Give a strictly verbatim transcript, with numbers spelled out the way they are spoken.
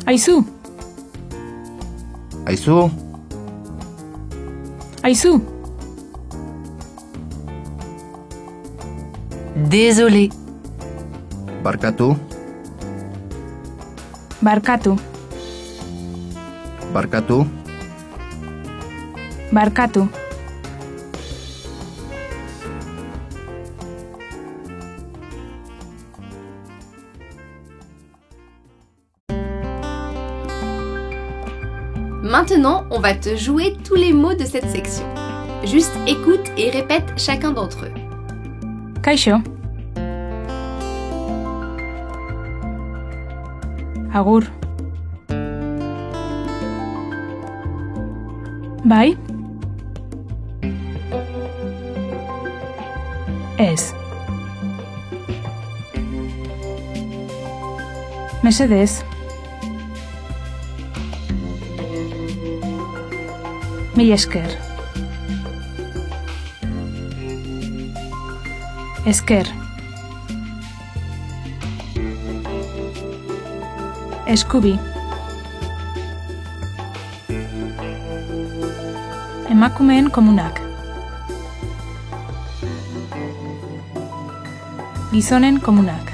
Aizu! Aizu! Aizu! Désolé. Barkatu! Barkatu! Barkatu! Barkatu! Maintenant, on va te jouer tous les mots de cette section. Juste écoute et répète chacun d'entre eux. Kaixo! Agur! Bai? Ez. Mesedez. Mila esker. Esker. Eskubi. Emakumeen komunak. Gizonen komunak.